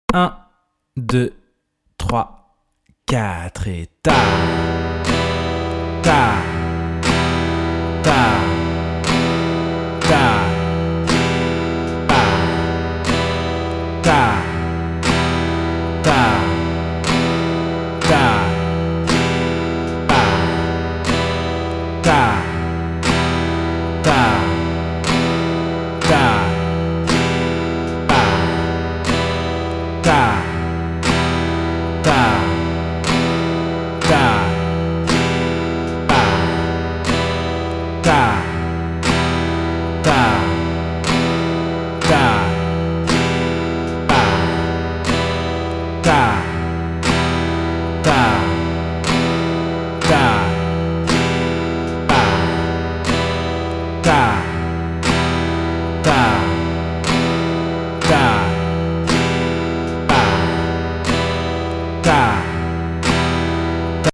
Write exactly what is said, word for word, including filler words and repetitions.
un, deux, trois, quatre et ta, ta, ta, ta, ta, ta, ta, ta, ta, ta, ta, ta. Ta, ta, ta, ta, ta, ta, ta, ta, ta, ta, ta, ta, ta, ta.